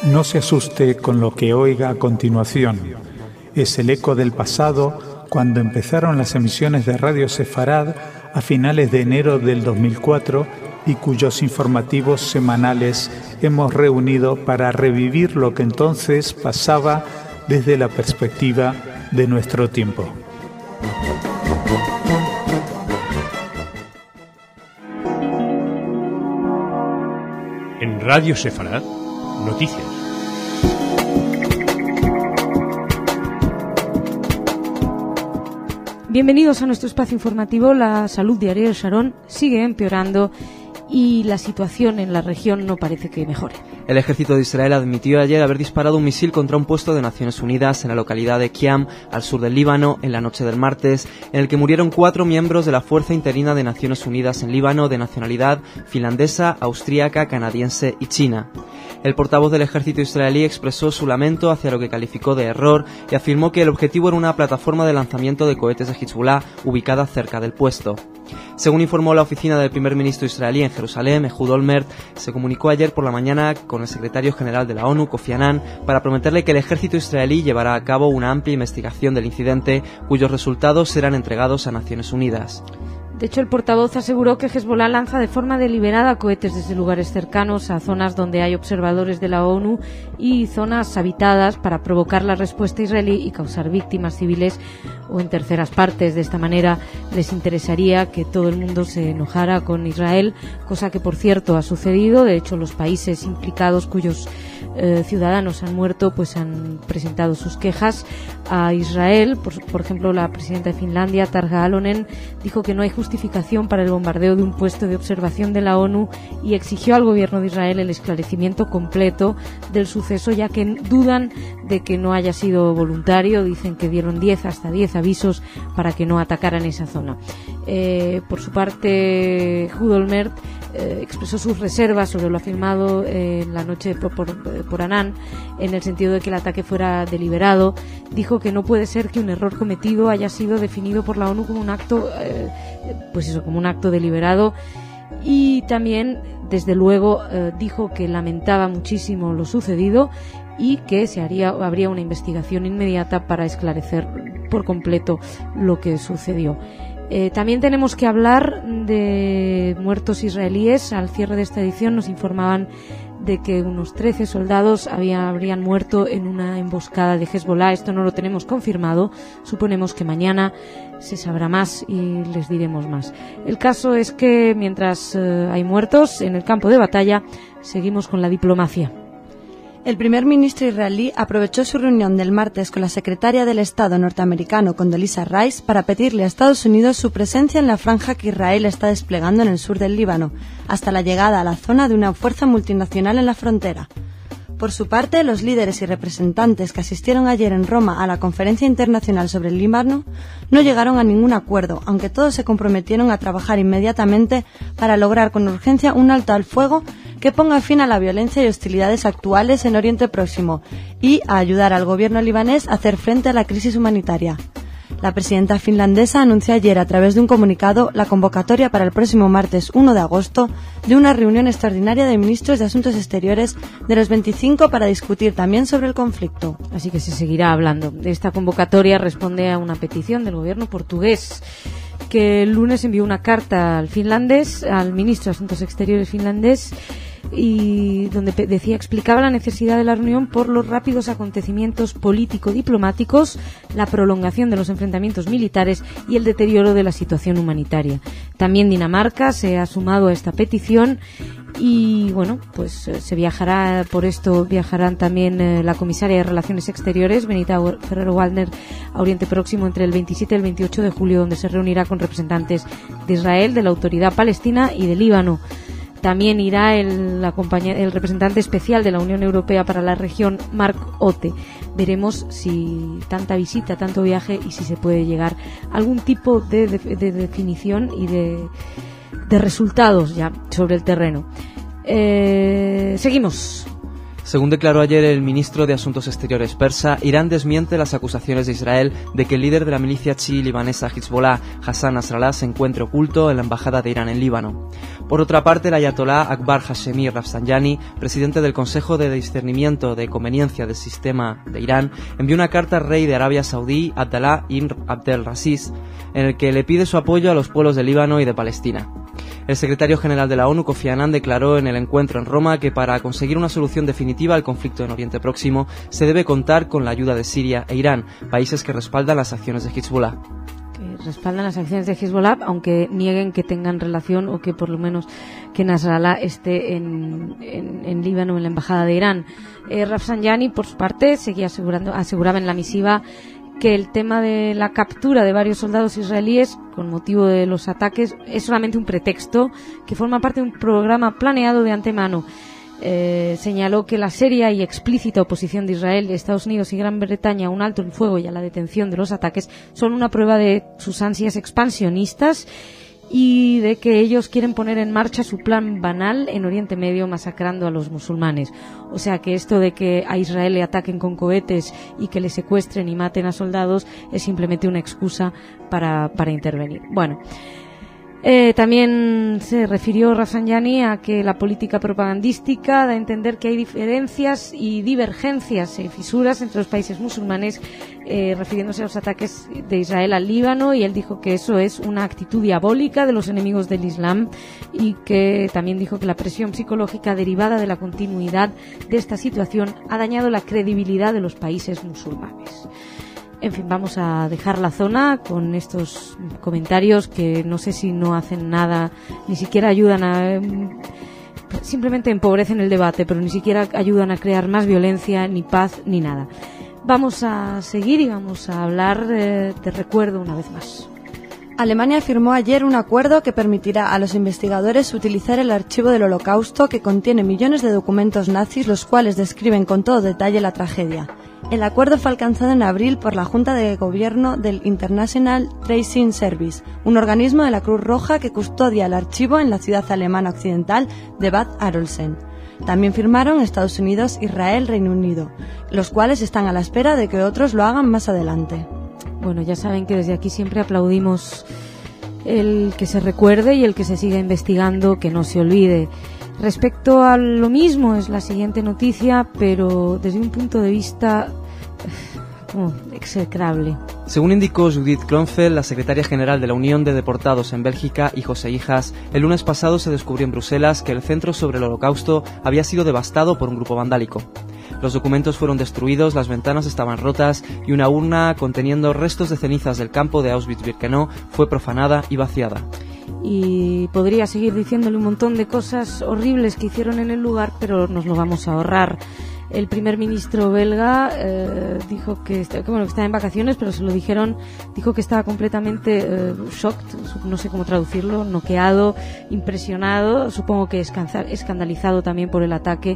No se asuste con lo que oiga a continuación. Es el eco del pasado cuando empezaron las emisiones de Radio Sefarad a finales de enero del 2004 y cuyos informativos semanales hemos reunido para revivir lo que entonces pasaba desde la perspectiva de nuestro tiempo. En Radio Sefarad, noticias. Bienvenidos a nuestro espacio informativo. La salud de Ariel Sharon sigue empeorando y la situación en la región no parece que mejore. El ejército de Israel admitió ayer haber disparado un misil contra un puesto de Naciones Unidas en la localidad de Kiam, al sur del Líbano, en la noche del martes, en el que murieron 4 miembros de la Fuerza Interina de Naciones Unidas en Líbano de nacionalidad finlandesa, austríaca, canadiense y china. El portavoz del ejército israelí expresó su lamento hacia lo que calificó de error y afirmó que el objetivo era una plataforma de lanzamiento de cohetes de Hezbollah ubicada cerca del puesto. Según informó la oficina del primer ministro israelí en Jerusalén, Ehud Olmert, se comunicó ayer por la mañana con el secretario general de la ONU, Kofi Annan, para prometerle que el ejército israelí llevará a cabo una amplia investigación del incidente, cuyos resultados serán entregados a Naciones Unidas. De hecho, el portavoz aseguró que Hezbollah lanza de forma deliberada cohetes desde lugares cercanos a zonas donde hay observadores de la ONU y zonas habitadas para provocar la respuesta israelí y causar víctimas civiles o en terceras partes. De esta manera les interesaría que todo el mundo se enojara con Israel, cosa que por cierto ha sucedido. De hecho, los países implicados cuyos ciudadanos han muerto pues han presentado sus quejas a Israel. Por ejemplo, la presidenta de Finlandia, Tarja Halonen, dijo que no hay justificación para el bombardeo de un puesto de observación de la ONU y exigió al gobierno de Israel el esclarecimiento completo del suceso, ya que dudan de que no haya sido voluntario. Dicen que dieron hasta 10 avisos para que no atacaran esa zona. Por su parte, Ehud Olmert expresó sus reservas sobre lo afirmado en la noche por Annan, en el sentido de que el ataque fuera deliberado. Dijo que no puede ser que un error cometido haya sido definido por la ONU como un acto, como un acto deliberado. Y también, desde luego, dijo que lamentaba muchísimo lo sucedido y que habría una investigación inmediata para esclarecer por completo lo que sucedió. También tenemos que hablar de muertos israelíes. Al cierre de esta edición nos informaban de que unos 13 soldados habrían muerto en una emboscada de Hezbollah. Esto no lo tenemos confirmado. Suponemos que mañana se sabrá más y les diremos más. El caso es que mientras hay muertos en el campo de batalla, seguimos con la diplomacia. El primer ministro israelí aprovechó su reunión del martes con la secretaria del Estado norteamericano Condoleezza Rice para pedirle a Estados Unidos su presencia en la franja que Israel está desplegando en el sur del Líbano, hasta la llegada a la zona de una fuerza multinacional en la frontera. Por su parte, los líderes y representantes que asistieron ayer en Roma a la Conferencia Internacional sobre el Líbano no llegaron a ningún acuerdo, aunque todos se comprometieron a trabajar inmediatamente para lograr con urgencia un alto al fuego que ponga fin a la violencia y hostilidades actuales en Oriente Próximo y a ayudar al gobierno libanés a hacer frente a la crisis humanitaria. La presidenta finlandesa anunció ayer a través de un comunicado la convocatoria para el próximo martes 1 de agosto de una reunión extraordinaria de ministros de Asuntos Exteriores de los 25 para discutir también sobre el conflicto. Así que se seguirá hablando. Esta convocatoria responde a una petición del gobierno portugués, que el lunes envió una carta al ministro de Asuntos Exteriores finlandés, y donde explicaba la necesidad de la reunión por los rápidos acontecimientos político-diplomáticos, la prolongación de los enfrentamientos militares y el deterioro de la situación humanitaria. También Dinamarca se ha sumado a esta petición y se viajará. Por esto viajarán también la comisaria de Relaciones Exteriores, Benita Ferrero-Waldner, a Oriente Próximo entre el 27 y el 28 de julio, donde se reunirá con representantes de Israel, de la Autoridad Palestina y de Líbano. También irá el representante especial de la Unión Europea para la región, Mark Otte. Veremos si tanta visita, tanto viaje y si se puede llegar a algún tipo de definición y de resultados ya sobre el terreno. Seguimos. Según declaró ayer el ministro de Asuntos Exteriores persa, Irán desmiente las acusaciones de Israel de que el líder de la milicia chií libanesa Hezbollah, Hassan Nasrallah, se encuentre oculto en la embajada de Irán en Líbano. Por otra parte, el ayatolá Akbar Hashemi Rafsanjani, presidente del Consejo de Discernimiento de Conveniencia del Sistema de Irán, envió una carta al rey de Arabia Saudí, Abdallah ibn Abdelaziz, en el que le pide su apoyo a los pueblos de Líbano y de Palestina. El secretario general de la ONU, Kofi Annan, declaró en el encuentro en Roma que para conseguir una solución definitiva al conflicto en Oriente Próximo se debe contar con la ayuda de Siria e Irán, países que respaldan las acciones de Hezbollah. Que respaldan las acciones de Hezbollah, aunque nieguen que tengan relación o que por lo menos que Nasrallah esté en Líbano, en la embajada de Irán. Rafsanjani, por su parte, aseguraba en la misiva que el tema de la captura de varios soldados israelíes con motivo de los ataques es solamente un pretexto que forma parte de un programa planeado de antemano. Señaló que la seria y explícita oposición de Israel, Estados Unidos y Gran Bretaña a un alto el fuego y a la detención de los ataques son una prueba de sus ansias expansionistas y de que ellos quieren poner en marcha su plan banal en Oriente Medio masacrando a los musulmanes. O sea que esto de que a Israel le ataquen con cohetes y que le secuestren y maten a soldados es simplemente una excusa para intervenir. Bueno, también se refirió Rafsanjani a que la política propagandística da a entender que hay diferencias y divergencias y fisuras entre los países musulmanes, refiriéndose a los ataques de Israel al Líbano, y él dijo que eso es una actitud diabólica de los enemigos del Islam, y que también dijo que la presión psicológica derivada de la continuidad de esta situación ha dañado la credibilidad de los países musulmanes. En fin, vamos a dejar la zona con estos comentarios que no sé si no hacen nada, ni siquiera ayudan simplemente empobrecen el debate, pero ni siquiera ayudan a crear más violencia, ni paz, ni nada. Vamos a seguir y vamos a hablar de recuerdo una vez más. Alemania firmó ayer un acuerdo que permitirá a los investigadores utilizar el archivo del Holocausto, que contiene millones de documentos nazis, los cuales describen con todo detalle la tragedia. El acuerdo fue alcanzado en abril por la Junta de Gobierno del International Tracing Service, un organismo de la Cruz Roja que custodia el archivo en la ciudad alemana occidental de Bad Arolsen. También firmaron Estados Unidos, Israel, Reino Unido, los cuales están a la espera de que otros lo hagan más adelante. Bueno, ya saben que desde aquí siempre aplaudimos el que se recuerde y el que se siga investigando, que no se olvide. Respecto a lo mismo es la siguiente noticia, pero desde un punto de vista execrable. Según indicó Judith Kronfeld, la secretaria general de la Unión de Deportados en Bélgica, Hijos e Hijas, el lunes pasado se descubrió en Bruselas que el centro sobre el Holocausto había sido devastado por un grupo vandálico. Los documentos fueron destruidos, las ventanas estaban rotas y una urna conteniendo restos de cenizas del campo de Auschwitz-Birkenau fue profanada y vaciada. Y podría seguir diciéndole un montón de cosas horribles que hicieron en el lugar, pero nos lo vamos a ahorrar. El primer ministro belga dijo que estaba en vacaciones, pero se lo dijeron, dijo que estaba completamente shocked, no sé cómo traducirlo, noqueado, impresionado, supongo que escandalizado también por el ataque.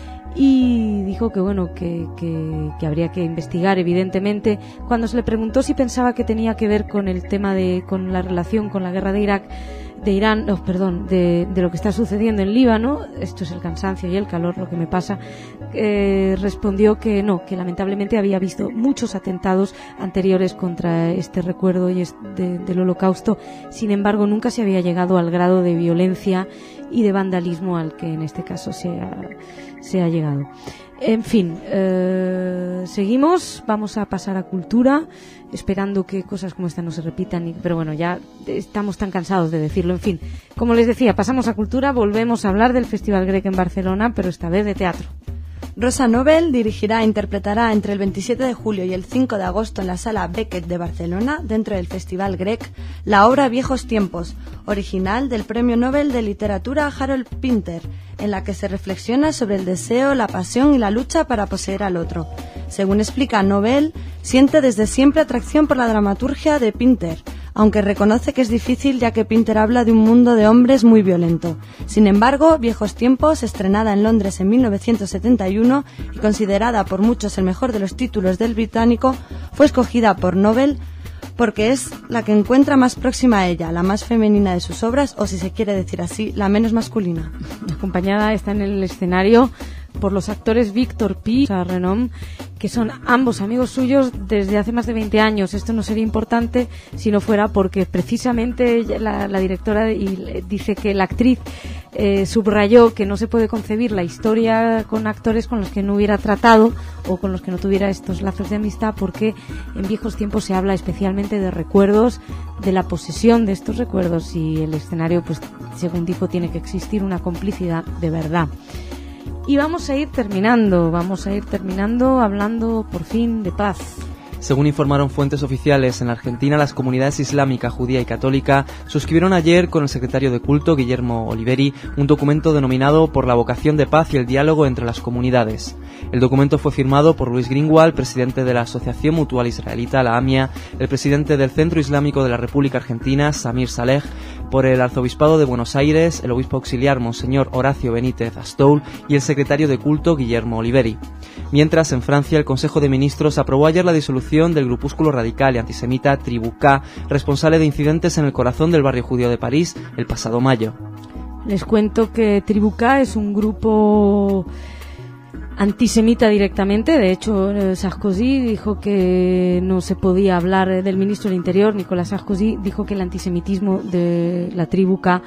Y dijo que bueno, que habría que investigar, evidentemente. Cuando se le preguntó si pensaba que tenía que ver con el tema con la relación con la guerra de Irán, de lo que está sucediendo en Líbano, esto es el cansancio y el calor lo que me pasa, respondió que no, que lamentablemente había visto muchos atentados anteriores contra este recuerdo y del Holocausto. Sin embargo, nunca se había llegado al grado de violencia y de vandalismo al que en este caso se ha llegado. En fin, seguimos, vamos a pasar a cultura, esperando que cosas como esta no se repitan, pero bueno, ya estamos tan cansados de decirlo. En fin, como les decía, pasamos a cultura, volvemos a hablar del Festival Grec en Barcelona, pero esta vez de teatro. Rosa Nobel dirigirá e interpretará entre el 27 de julio y el 5 de agosto en la Sala Beckett de Barcelona, dentro del Festival Grec, la obra Viejos Tiempos, original del Premio Nobel de Literatura Harold Pinter, en la que se reflexiona sobre el deseo, la pasión y la lucha para poseer al otro. Según explica Nobel, siente desde siempre atracción por la dramaturgia de Pinter, aunque reconoce que es difícil ya que Pinter habla de un mundo de hombres muy violento. Sin embargo, Viejos Tiempos, estrenada en Londres en 1971 y considerada por muchos el mejor de los títulos del británico, fue escogida por Nobel porque es la que encuentra más próxima a ella, la más femenina de sus obras, o si se quiere decir así, la menos masculina. Acompañada está en el escenario por los actores Víctor Pi, Renom, que son ambos amigos suyos desde hace más de 20 años. Esto no sería importante si no fuera porque precisamente la directora dice que la actriz subrayó que no se puede concebir la historia con actores con los que no hubiera tratado o con los que no tuviera estos lazos de amistad, porque en viejos tiempos se habla especialmente de recuerdos, de la posesión de estos recuerdos, y el escenario, pues según dijo, tiene que existir una complicidad de verdad. Y vamos a ir terminando hablando por fin de paz. Según informaron fuentes oficiales, en Argentina las comunidades islámica, judía y católica suscribieron ayer con el secretario de culto, Guillermo Oliveri, un documento denominado por la vocación de paz y el diálogo entre las comunidades. El documento fue firmado por Luis Greenwald, presidente de la Asociación Mutual Israelita, la AMIA, el presidente del Centro Islámico de la República Argentina, Samir Saleh, por el Arzobispado de Buenos Aires, el obispo auxiliar Monseñor Horacio Benítez Astoul y el secretario de culto, Guillermo Oliveri. Mientras, en Francia, el Consejo de Ministros aprobó ayer la disolución del grupúsculo radical y antisemita Tribu K, responsable de incidentes en el corazón del barrio judío de París el pasado mayo. Les cuento que Tribu K es un grupo antisemita directamente. De hecho, Sarkozy dijo que no se podía hablar del ministro del Interior. Nicolas Sarkozy dijo que el antisemitismo de la Tribu K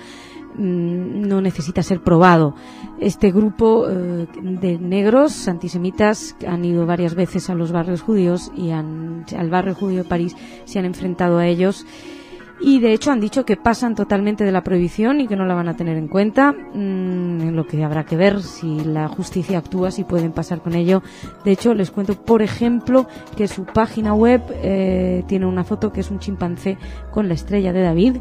no necesita ser probado. Este grupo de negros antisemitas han ido varias veces a los barrios judíos y al barrio judío de París se han enfrentado a ellos, y de hecho han dicho que pasan totalmente de la prohibición y que no la van a tener en cuenta, en lo que habrá que ver si la justicia actúa, si pueden pasar con ello. De hecho, les cuento, por ejemplo, que su página web tiene una foto que es un chimpancé con la estrella de David.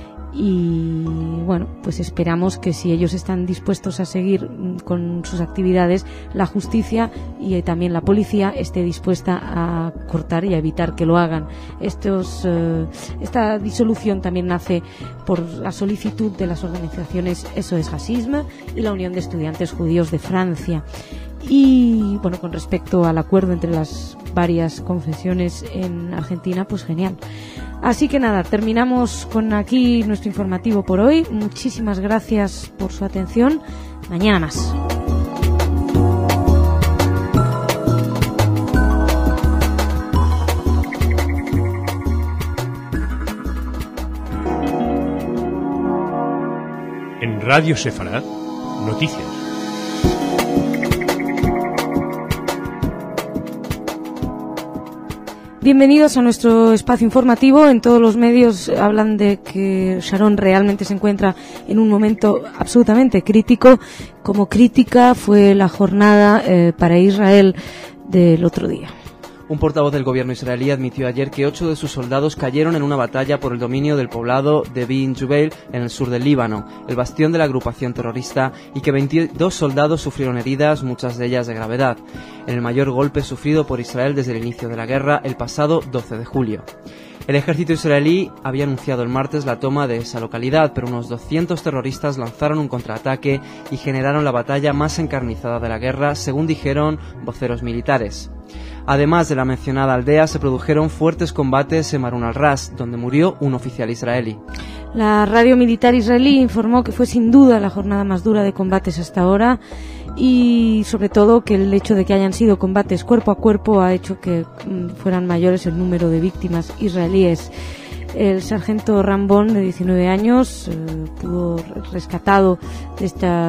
Y bueno, pues esperamos que si ellos están dispuestos a seguir con sus actividades, la justicia y también la policía esté dispuesta a cortar y a evitar que lo hagan. Esta disolución también nace por la solicitud de las organizaciones SOS Racisme y la Unión de Estudiantes Judíos de Francia. Y bueno, con respecto al acuerdo entre las varias confesiones en Argentina, pues genial. Así que nada, terminamos con aquí nuestro informativo por hoy. Muchísimas gracias por su atención. Mañana más. En Radio Sefarad, noticias. Bienvenidos a nuestro espacio informativo. En todos los medios hablan de que Sharon realmente se encuentra en un momento absolutamente crítico. Como crítica fue la jornada para Israel del otro día. Un portavoz del gobierno israelí admitió ayer que 8 de sus soldados cayeron en una batalla por el dominio del poblado de Bin Jubail en el sur del Líbano, el bastión de la agrupación terrorista, y que 22 soldados sufrieron heridas, muchas de ellas de gravedad, en el mayor golpe sufrido por Israel desde el inicio de la guerra el pasado 12 de julio. El ejército israelí había anunciado el martes la toma de esa localidad, pero unos 200 terroristas lanzaron un contraataque y generaron la batalla más encarnizada de la guerra, según dijeron voceros militares. Además de la mencionada aldea, se produjeron fuertes combates en Marun al-Ras, donde murió un oficial israelí. La radio militar israelí informó que fue sin duda la jornada más dura de combates hasta ahora, y sobre todo que el hecho de que hayan sido combates cuerpo a cuerpo ha hecho que fueran mayores el número de víctimas israelíes. El sargento Rambón, de 19 años, pudo rescatado de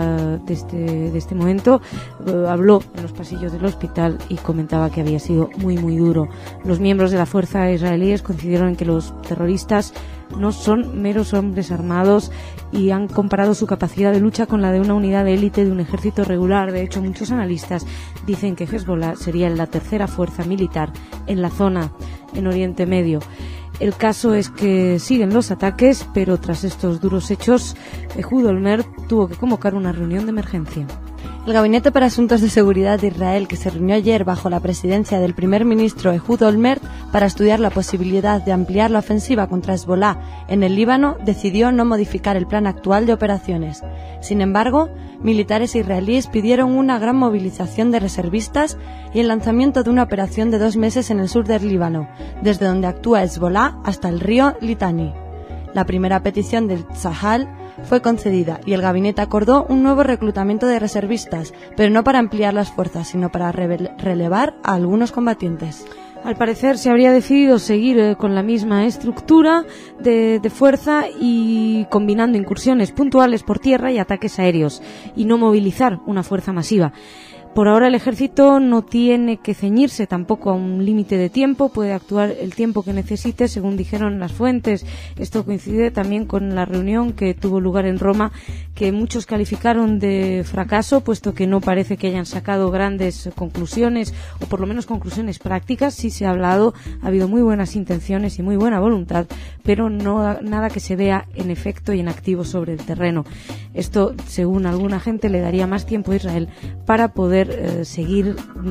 este momento, habló en los pasillos del hospital y comentaba que había sido muy muy duro. Los miembros de la fuerza israelíes coincidieron en que los terroristas no son meros hombres armados y han comparado su capacidad de lucha con la de una unidad de élite de un ejército regular. De hecho, muchos analistas dicen que Hezbollah sería la tercera fuerza militar en la zona en Oriente Medio. El caso es que siguen los ataques, pero tras estos duros hechos, Ehud Olmert tuvo que convocar una reunión de emergencia. El Gabinete para Asuntos de Seguridad de Israel, que se reunió ayer bajo la presidencia del primer ministro Ehud Olmert para estudiar la posibilidad de ampliar la ofensiva contra Hezbollah en el Líbano, decidió no modificar el plan actual de operaciones. Sin embargo, militares israelíes pidieron una gran movilización de reservistas y el lanzamiento de una operación de 2 meses en el sur del Líbano, desde donde actúa Hezbollah hasta el río Litani. La primera petición del Tzahal fue concedida y el gabinete acordó un nuevo reclutamiento de reservistas, pero no para ampliar las fuerzas, sino para relevar a algunos combatientes. Al parecer se habría decidido seguir con la misma estructura de fuerza y combinando incursiones puntuales por tierra y ataques aéreos, y no movilizar una fuerza masiva. Por ahora el ejército no tiene que ceñirse tampoco a un límite de tiempo, puede actuar el tiempo que necesite, según dijeron las fuentes. Esto coincide también con la reunión que tuvo lugar en Roma, que muchos calificaron de fracaso, puesto que no parece que hayan sacado grandes conclusiones, o por lo menos conclusiones prácticas. Sí se ha hablado, ha habido muy buenas intenciones y muy buena voluntad, pero no nada que se vea en efecto y en activo sobre el terreno. Esto, según alguna gente, le daría más tiempo a Israel para poder seguir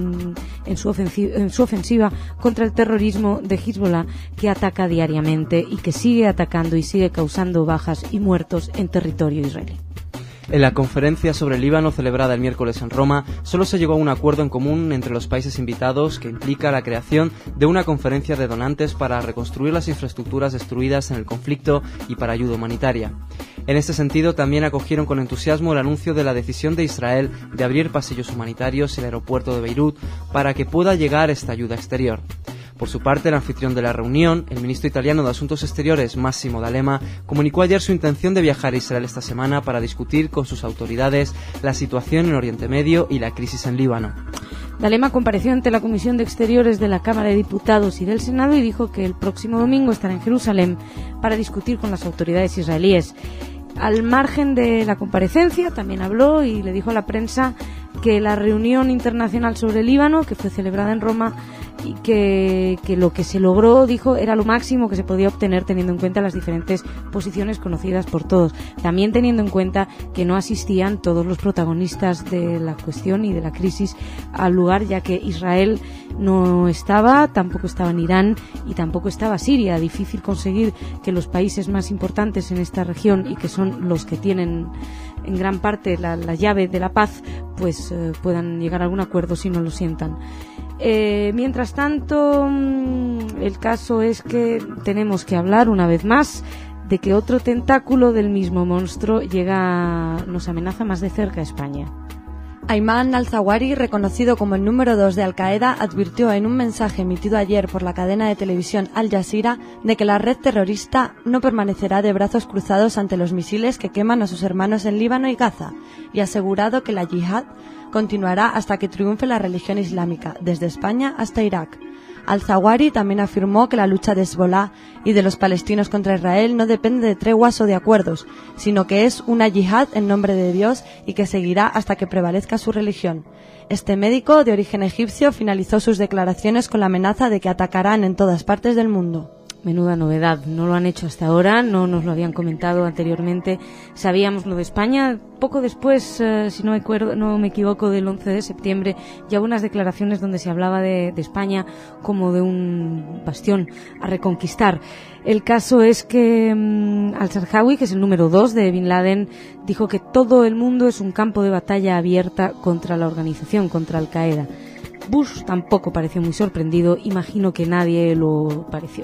en su ofensiva contra el terrorismo de Hezbollah, que ataca diariamente y que sigue atacando y sigue causando bajas y muertos en territorio israelí. En la conferencia sobre el Líbano celebrada el miércoles en Roma, solo se llegó a un acuerdo en común entre los países invitados que implica la creación de una conferencia de donantes para reconstruir las infraestructuras destruidas en el conflicto y para ayuda humanitaria. En este sentido, también acogieron con entusiasmo el anuncio de la decisión de Israel de abrir pasillos humanitarios en el aeropuerto de Beirut para que pueda llegar esta ayuda exterior. Por su parte, el anfitrión de la reunión, el ministro italiano de Asuntos Exteriores, Massimo D'Alema, comunicó ayer su intención de viajar a Israel esta semana para discutir con sus autoridades la situación en Oriente Medio y la crisis en Líbano. D'Alema compareció ante la Comisión de Exteriores de la Cámara de Diputados y del Senado y dijo que el próximo domingo estará en Jerusalén para discutir con las autoridades israelíes. Al margen de la comparecencia, también habló y le dijo a la prensa que la reunión internacional sobre el Líbano, que fue celebrada en Roma, y que lo que se logró, dijo, era lo máximo que se podía obtener teniendo en cuenta las diferentes posiciones conocidas por todos. También teniendo en cuenta que no asistían todos los protagonistas de la cuestión y de la crisis al lugar, ya que Israel no estaba, tampoco estaba en Irán y tampoco estaba Siria. Difícil conseguir que los países más importantes en esta región y que son los que tienen en gran parte la llave de la paz, pues puedan llegar a algún acuerdo si no lo sientan. Mientras tanto, el caso es que tenemos que hablar una vez más de que otro tentáculo del mismo monstruo nos amenaza más de cerca a España. Ayman al-Zawahiri, reconocido como el número 2 de Al-Qaeda, advirtió en un mensaje emitido ayer por la cadena de televisión Al Jazeera de que la red terrorista no permanecerá de brazos cruzados ante los misiles que queman a sus hermanos en Líbano y Gaza, y asegurado que la yihad continuará hasta que triunfe la religión islámica, desde España hasta Irak. Al-Zawahiri también afirmó que la lucha de Hezbollah y de los palestinos contra Israel no depende de treguas o de acuerdos, sino que es una yihad en nombre de Dios y que seguirá hasta que prevalezca su religión. Este médico, de origen egipcio, finalizó sus declaraciones con la amenaza de que atacarán en todas partes del mundo. Menuda novedad, no lo han hecho hasta ahora, no nos lo habían comentado anteriormente. Sabíamos lo de España, poco después, si no me equivoco, del 11 de septiembre, ya hubo unas declaraciones donde se hablaba de España como de un bastión a reconquistar. El caso es que al-Zarqawi, que es el número 2 de Bin Laden, dijo que todo el mundo es un campo de batalla abierta contra la organización, contra Al-Qaeda. Bush tampoco pareció muy sorprendido, imagino que nadie lo pareció.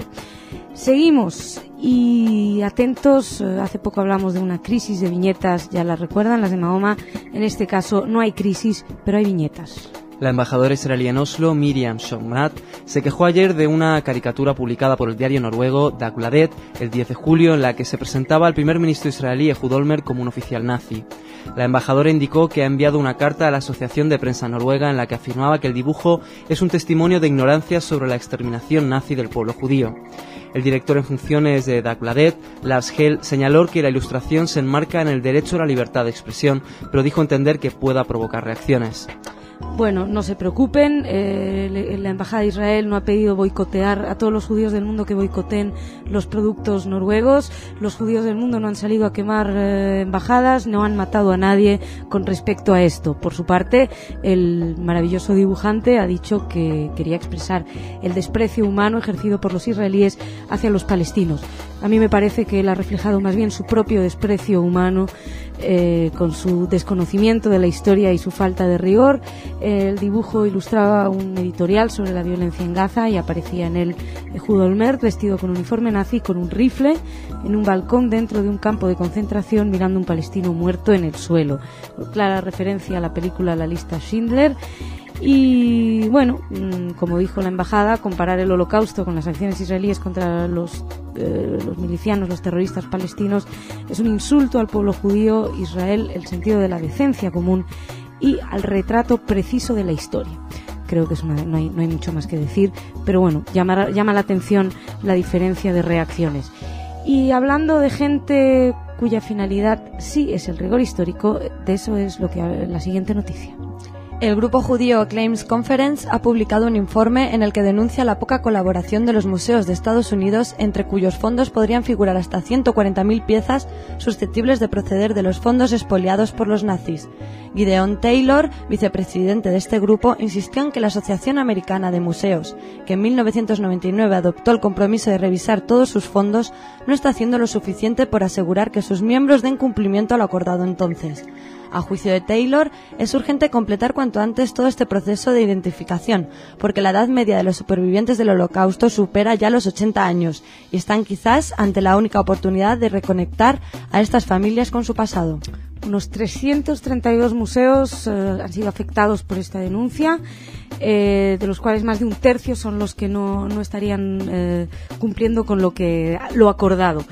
Seguimos y atentos, hace poco hablamos de una crisis de viñetas, ya las recuerdan, las de Mahoma. En este caso no hay crisis, pero hay viñetas. La embajadora israelí en Oslo, Miriam Shomrat, se quejó ayer de una caricatura publicada por el diario noruego Dagbladet el 10 de julio en la que se presentaba al primer ministro israelí Ehud Olmert como un oficial nazi. La embajadora indicó que ha enviado una carta a la Asociación de Prensa Noruega en la que afirmaba que el dibujo es un testimonio de ignorancia sobre la exterminación nazi del pueblo judío. El director en funciones de Dagbladet, Lars Hell, señaló que la ilustración se enmarca en el derecho a la libertad de expresión, pero dijo entender que pueda provocar reacciones. Bueno, no se preocupen, la Embajada de Israel no ha pedido boicotear a todos los judíos del mundo que boicoteen los productos noruegos. Los judíos del mundo no han salido a quemar embajadas, no han matado a nadie con respecto a esto. Por su parte, el maravilloso dibujante ha dicho que quería expresar el desprecio humano ejercido por los israelíes hacia los palestinos. A mí me parece que él ha reflejado más bien su propio desprecio humano con su desconocimiento de la historia y su falta de rigor. El dibujo ilustraba un editorial sobre la violencia en Gaza y aparecía en él Ehud Olmert vestido con uniforme nazi, con un rifle, en un balcón dentro de un campo de concentración, mirando a un palestino muerto en el suelo. Clara referencia a la película La lista Schindler. Y bueno, como dijo la embajada, comparar el Holocausto con las acciones israelíes contra los milicianos, los terroristas palestinos, es un insulto al pueblo judío, Israel, el sentido de la decencia común y al retrato preciso de la historia. Creo que no hay mucho más que decir, pero bueno, llama la atención la diferencia de reacciones. Y hablando de gente cuya finalidad sí es el rigor histórico, de eso es lo que la siguiente noticia. El grupo judío Claims Conference ha publicado un informe en el que denuncia la poca colaboración de los museos de Estados Unidos, entre cuyos fondos podrían figurar hasta 140.000 piezas susceptibles de proceder de los fondos expoliados por los nazis. Gideon Taylor, vicepresidente de este grupo, insistió en que la Asociación Americana de Museos, que en 1999 adoptó el compromiso de revisar todos sus fondos, no está haciendo lo suficiente por asegurar que sus miembros den cumplimiento a lo acordado entonces. A juicio de Taylor, es urgente completar cuanto antes todo este proceso de identificación, porque la edad media de los supervivientes del Holocausto supera ya los 80 años y están quizás ante la única oportunidad de reconectar a estas familias con su pasado. Unos 332 museos han sido afectados por esta denuncia, de los cuales más de un tercio son los que no estarían cumpliendo con lo acordado.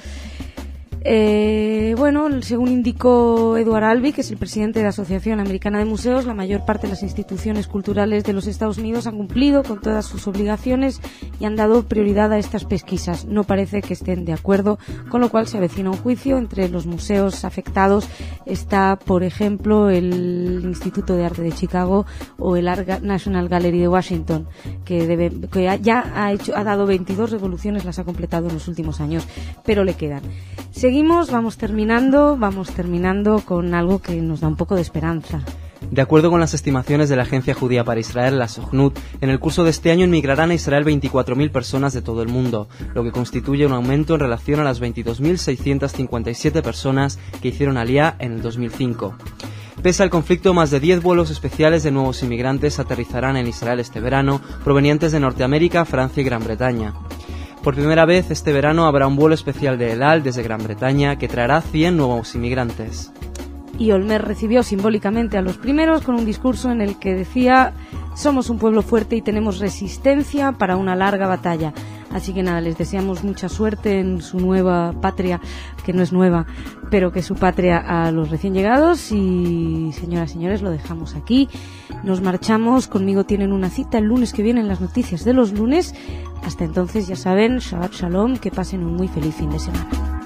Bueno, según indicó Edward Albee, que es el presidente de la Asociación Americana de Museos, la mayor parte de las instituciones culturales de los Estados Unidos han cumplido con todas sus obligaciones y han dado prioridad a estas pesquisas. No parece que estén de acuerdo, con lo cual se avecina un juicio. Entre los museos afectados está, por ejemplo, el Instituto de Arte de Chicago o el National Gallery de Washington, que ya ha dado 22 revoluciones, las ha completado en los últimos años, pero le quedan. Seguimos, vamos terminando con algo que nos da un poco de esperanza. De acuerdo con las estimaciones de la Agencia Judía para Israel, la Sochnut, en el curso de este año emigrarán a Israel 24.000 personas de todo el mundo, lo que constituye un aumento en relación a las 22.657 personas que hicieron aliyá en el 2005. Pese al conflicto, más de 10 vuelos especiales de nuevos inmigrantes aterrizarán en Israel este verano, provenientes de Norteamérica, Francia y Gran Bretaña. Por primera vez este verano habrá un vuelo especial de El Al desde Gran Bretaña que traerá 100 nuevos inmigrantes. Y Olmert recibió simbólicamente a los primeros con un discurso en el que decía: somos un pueblo fuerte y tenemos resistencia para una larga batalla. Así que nada, les deseamos mucha suerte en su nueva patria, que no es nueva, pero que es su patria, a los recién llegados. Y señoras y señores, lo dejamos aquí. Nos marchamos. Conmigo tienen una cita el lunes que viene en las noticias de los lunes. Hasta entonces, ya saben, Shabbat Shalom, que pasen un muy feliz fin de semana.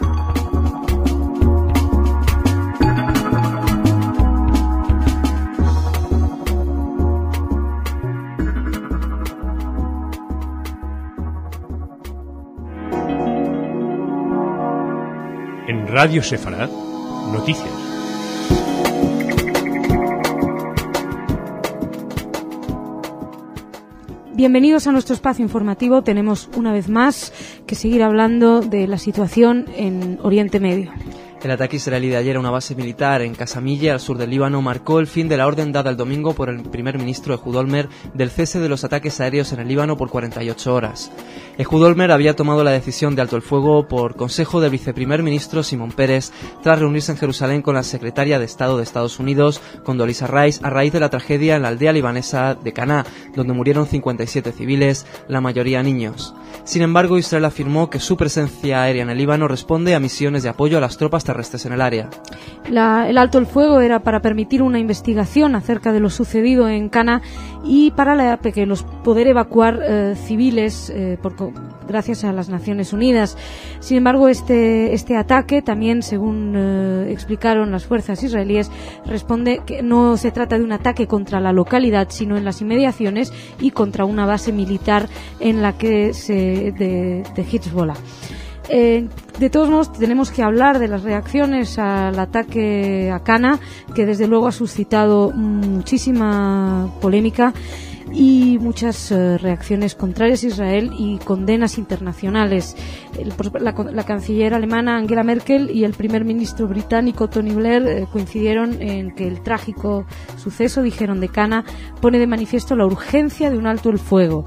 En Radio Sefarad, noticias. Bienvenidos a nuestro espacio informativo. Tenemos una vez más que seguir hablando de la situación en Oriente Medio. El ataque israelí de ayer a una base militar en Casamille, al sur del Líbano, marcó el fin de la orden dada el domingo por el primer ministro Ehud Olmert del cese de los ataques aéreos en el Líbano por 48 horas. Ehud Olmert había tomado la decisión de alto el fuego por consejo del viceprimer ministro Simón Peres tras reunirse en Jerusalén con la secretaria de Estado de Estados Unidos, Condoleezza Rice, a raíz de la tragedia en la aldea libanesa de Caná, donde murieron 57 civiles, la mayoría niños. Sin embargo, Israel afirmó que su presencia aérea en el Líbano responde a misiones de apoyo a las tropas terrestres en el área. El alto el fuego era para permitir una investigación acerca de lo sucedido en Caná y para que los poder evacuar civiles gracias a las Naciones Unidas. Sin embargo, este ataque también, según explicaron las fuerzas israelíes, responde que no se trata de un ataque contra la localidad, sino en las inmediaciones y contra una base militar en la que de Hezbollah. De todos modos, tenemos que hablar de las reacciones al ataque a Caná, que desde luego ha suscitado muchísima polémica. y muchas reacciones contrarias a Israel y condenas internacionales. La canciller alemana Angela Merkel y el primer ministro británico Tony Blair coincidieron en que el trágico suceso, dijeron, de Cana pone de manifiesto la urgencia de un alto el fuego.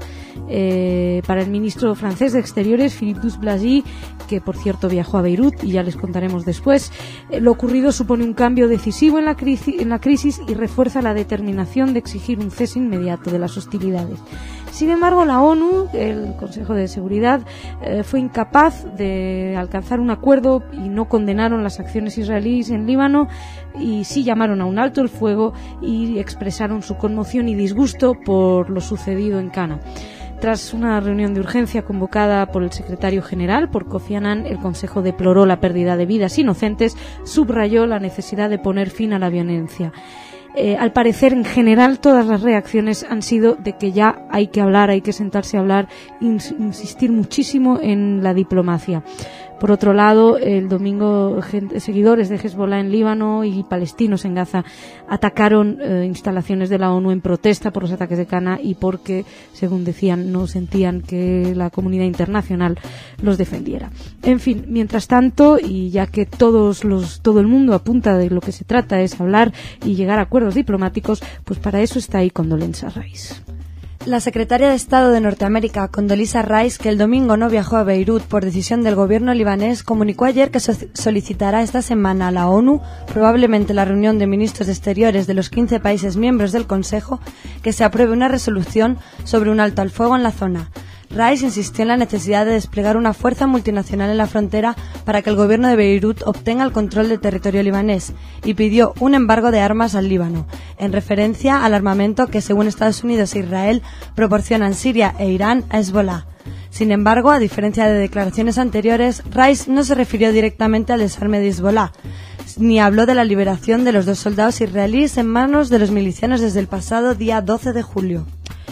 Para el ministro francés de Exteriores, Philippe Douste-Blazy, que por cierto viajó a Beirut y ya les contaremos después, lo ocurrido supone un cambio decisivo en la crisis y refuerza la determinación de exigir un cese inmediato de las hostilidades. Sin embargo, la ONU, el Consejo de Seguridad, fue incapaz de alcanzar un acuerdo y no condenaron las acciones israelíes en Líbano, y sí llamaron a un alto el fuego y expresaron su conmoción y disgusto por lo sucedido en Cana. Tras una reunión de urgencia convocada por el secretario general, por Kofi Annan, el Consejo deploró la pérdida de vidas inocentes, subrayó la necesidad de poner fin a la violencia. Al parecer, en general, todas las reacciones han sido de que ya hay que hablar, hay que sentarse a hablar, insistir muchísimo en la diplomacia. Por otro lado, el domingo seguidores de Hezbollah en Líbano y palestinos en Gaza atacaron instalaciones de la ONU en protesta por los ataques de Cana y porque, según decían, no sentían que la comunidad internacional los defendiera. En fin, mientras tanto, y ya que todo el mundo apunta de lo que se trata es hablar y llegar a acuerdos diplomáticos, pues para eso está ahí Condoleezza Rice. La secretaria de Estado de Norteamérica, Condoleezza Rice, que el domingo no viajó a Beirut por decisión del gobierno libanés, comunicó ayer que solicitará esta semana a la ONU, probablemente la reunión de ministros de Exteriores de los 15 países miembros del Consejo, que se apruebe una resolución sobre un alto al fuego en la zona. Rice insistió en la necesidad de desplegar una fuerza multinacional en la frontera para que el gobierno de Beirut obtenga el control del territorio libanés y pidió un embargo de armas al Líbano, en referencia al armamento que, según Estados Unidos e Israel, proporcionan Siria e Irán a Hezbollah. Sin embargo, a diferencia de declaraciones anteriores, Rice no se refirió directamente al desarme de Hezbollah, ni habló de la liberación de los 2 soldados israelíes en manos de los milicianos desde el pasado día 12 de julio.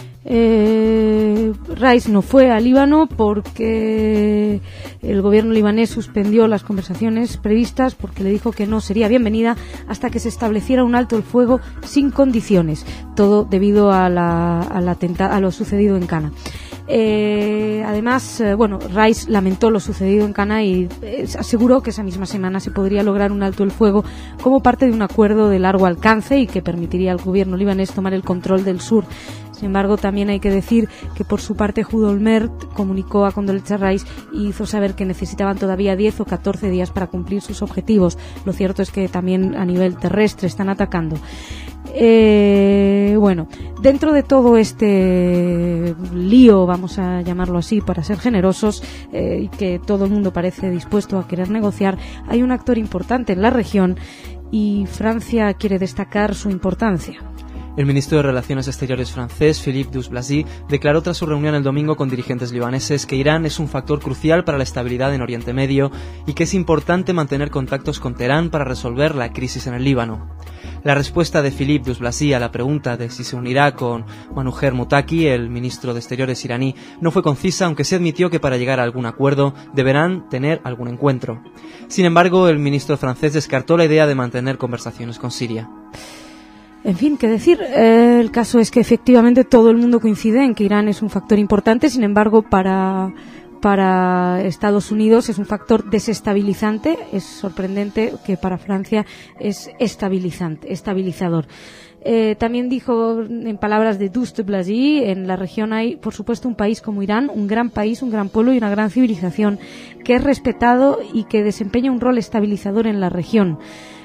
Rice no fue a Líbano porque el gobierno libanés suspendió las conversaciones previstas porque le dijo que no sería bienvenida hasta que se estableciera un alto el fuego sin condiciones, todo debido a lo sucedido en Cana. Además, Rice lamentó lo sucedido en Cana y aseguró que esa misma semana se podría lograr un alto el fuego como parte de un acuerdo de largo alcance y que permitiría al gobierno libanés tomar el control del sur. Sin embargo, también hay que decir que por su parte Ehud Olmert comunicó a Condoleezza Rice y hizo saber que necesitaban todavía 10 o 14 días para cumplir sus objetivos. Lo cierto es que también a nivel terrestre están atacando. Dentro de todo este lío, vamos a llamarlo así para ser generosos, y que todo el mundo parece dispuesto a querer negociar, hay un actor importante en la región y Francia quiere destacar su importancia. El ministro de Relaciones Exteriores francés, Philippe Douste-Blazy, declaró tras su reunión el domingo con dirigentes libaneses que Irán es un factor crucial para la estabilidad en Oriente Medio y que es importante mantener contactos con Teherán para resolver la crisis en el Líbano. La respuesta de Philippe Douste-Blazy a la pregunta de si se unirá con Manoucher Mottaki, el ministro de Exteriores iraní, no fue concisa, aunque se admitió que para llegar a algún acuerdo deberán tener algún encuentro. Sin embargo, el ministro francés descartó la idea de mantener conversaciones con Siria. En fin, qué decir, el caso es que efectivamente todo el mundo coincide en que Irán es un factor importante, sin embargo para Estados Unidos es un factor desestabilizante. Es sorprendente que para Francia es estabilizador. También dijo, en palabras de Douste-Blazy, en la región hay, por supuesto, un país como Irán, un gran país, un gran pueblo y una gran civilización que es respetado y que desempeña un rol estabilizador en la región.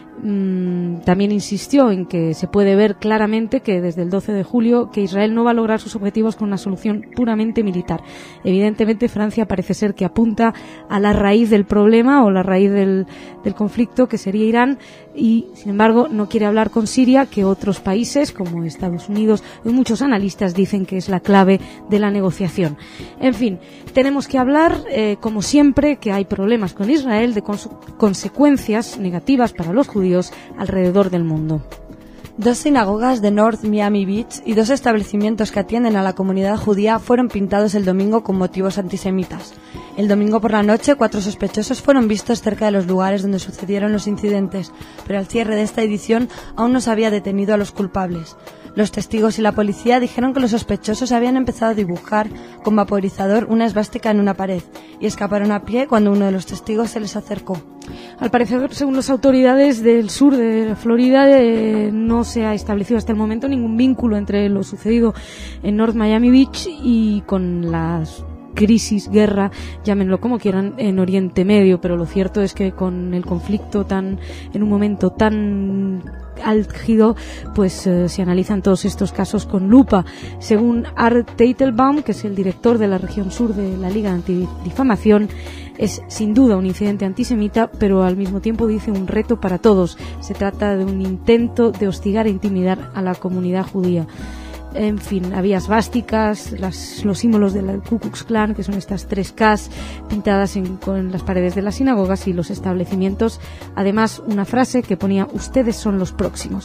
También insistió en que se puede ver claramente que desde el 12 de julio que Israel no va a lograr sus objetivos con una solución puramente militar. Evidentemente Francia parece ser que apunta a la raíz del problema o la raíz del conflicto, que sería Irán, y sin embargo no quiere hablar con Siria, que otros países como Estados Unidos y muchos analistas dicen que es la clave de la negociación. En fin, tenemos que hablar, como siempre, que hay problemas con Israel, de consecuencias negativas para los judíos alrededor del mundo. 2 sinagogas de North Miami Beach y 2 establecimientos que atienden a la comunidad judía fueron pintados el domingo con motivos antisemitas. El domingo por la noche, 4 sospechosos fueron vistos cerca de los lugares donde sucedieron los incidentes, pero al cierre de esta edición aún no se había detenido a los culpables. Los testigos y la policía dijeron que los sospechosos habían empezado a dibujar con vaporizador una esvástica en una pared y escaparon a pie cuando uno de los testigos se les acercó. Al parecer, según las autoridades del sur de Florida, no se ha establecido hasta el momento ningún vínculo entre lo sucedido en North Miami Beach y con las crisis, guerra, llámenlo como quieran, en Oriente Medio, pero lo cierto es que con el conflicto en un momento tan álgido, pues se analizan todos estos casos con lupa. Según Art Teitelbaum, que es el director de la región sur de la Liga Antidifamación, es sin duda un incidente antisemita, pero al mismo tiempo dice un reto para todos. Se trata de un intento de hostigar e intimidar a la comunidad judía. En fin, había esvásticas, los símbolos del Ku Klux Klan, que son estas 3 Ks pintadas con las paredes de las sinagogas y los establecimientos. Además, una frase que ponía: ustedes son los próximos.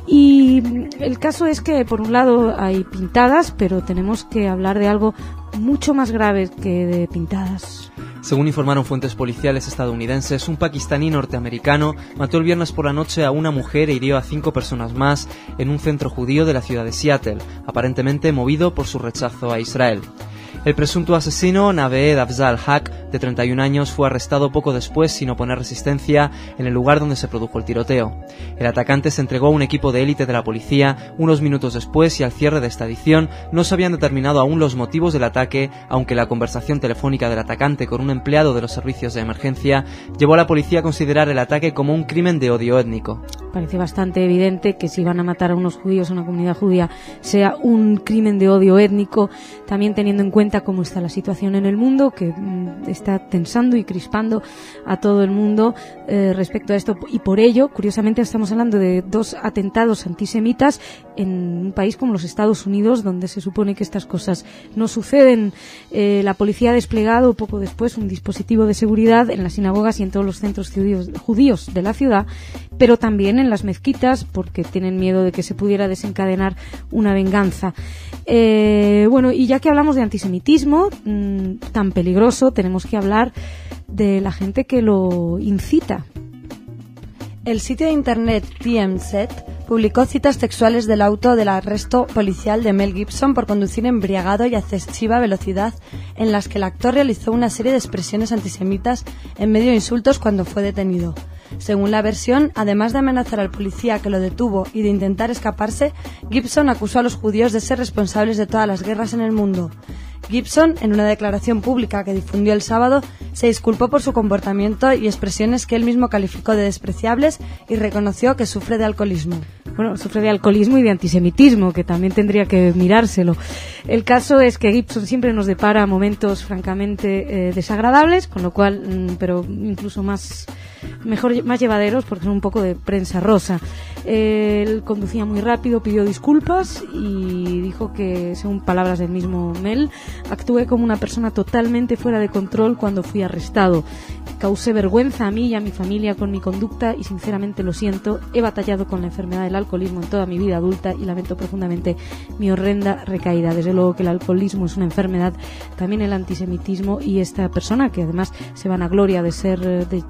Y el caso es que, por un lado, hay pintadas, pero tenemos que hablar de algo mucho más grave que de pintadas. Según informaron fuentes policiales estadounidenses, un pakistaní norteamericano mató el viernes por la noche a una mujer e hirió a 5 personas más en un centro judío de la ciudad de Seattle, aparentemente movido por su rechazo a Israel. El presunto asesino, Naved Afzal Haq, de 31 años, fue arrestado poco después sin oponer resistencia en el lugar donde se produjo el tiroteo. El atacante se entregó a un equipo de élite de la policía unos minutos después y al cierre de esta edición no se habían determinado aún los motivos del ataque, aunque la conversación telefónica del atacante con un empleado de los servicios de emergencia llevó a la policía a considerar el ataque como un crimen de odio étnico. Parece bastante evidente que si van a matar a unos judíos, a una comunidad judía, sea un crimen de odio étnico, también teniendo en cuenta cómo está la situación en el mundo, que está tensando y crispando a todo el mundo respecto a esto. Y por ello, curiosamente, estamos hablando de 2 atentados antisemitas en un país como los Estados Unidos, donde se supone que estas cosas no suceden. La policía ha desplegado poco después un dispositivo de seguridad en las sinagogas y en todos los centros judíos de la ciudad, pero también en las mezquitas, porque tienen miedo de que se pudiera desencadenar una venganza. Bueno, y ya que hablamos de antisemitismo tan peligroso, tenemos que hablar de la gente que lo incita. El sitio de internet TMZ publicó citas textuales del auto del arresto policial de Mel Gibson por conducir embriagado y a excesiva velocidad, en las que el actor realizó una serie de expresiones antisemitas en medio de insultos cuando fue detenido. Según la versión, además de amenazar al policía que lo detuvo y de intentar escaparse, Gibson acusó a los judíos de ser responsables de todas las guerras en el mundo. Gibson, en una declaración pública que difundió el sábado, se disculpó por su comportamiento y expresiones que él mismo calificó de despreciables y reconoció que sufre de alcoholismo. Bueno, sufre de alcoholismo y de antisemitismo, que también tendría que mirárselo. El caso es que Gibson siempre nos depara momentos francamente desagradables, con lo cual, pero incluso más llevaderos, porque son un poco de prensa rosa. Él conducía muy rápido, pidió disculpas y dijo que, según palabras del mismo Mel, actué como una persona totalmente fuera de control cuando fui arrestado. Causé vergüenza a mí y a mi familia con mi conducta y sinceramente lo siento. He batallado con la enfermedad del alcoholismo en toda mi vida adulta y lamento profundamente mi horrenda recaída. Desde luego que el alcoholismo es una enfermedad, también el antisemitismo, y esta persona, que además se vanagloria de ser,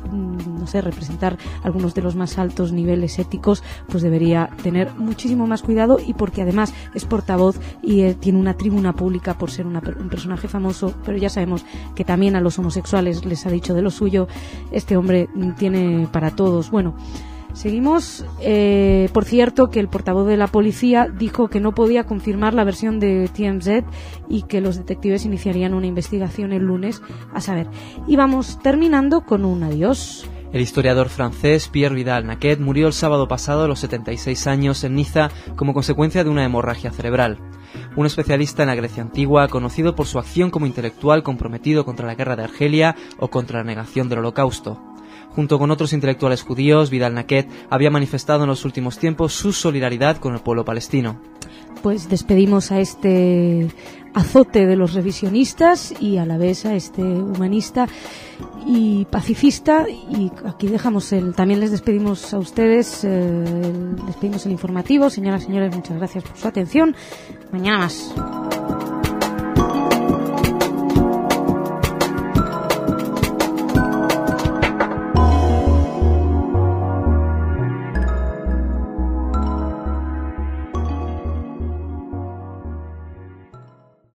representar algunos de los más altos niveles éticos, pues debería tener muchísimo más cuidado, y porque además es portavoz y tiene una tribuna pública por ser un personaje famoso, pero ya sabemos que también a los homosexuales les ha dicho de lo suyo. Este hombre tiene para todos. Bueno, seguimos. Por cierto, que el portavoz de la policía dijo que no podía confirmar la versión de TMZ y que los detectives iniciarían una investigación el lunes, a saber. Y vamos terminando con un adiós. El historiador francés Pierre Vidal-Naquet murió el sábado pasado a los 76 años en Niza como consecuencia de una hemorragia cerebral. Un especialista en la Grecia antigua, conocido por su acción como intelectual comprometido contra la guerra de Argelia o contra la negación del Holocausto. Junto con otros intelectuales judíos, Vidal-Naquet había manifestado en los últimos tiempos su solidaridad con el pueblo palestino. Pues despedimos a este azote de los revisionistas y a la vez a este humanista y pacifista, y aquí dejamos también les despedimos a ustedes, despedimos el informativo. Señoras y señores, muchas gracias por su atención. Mañana más.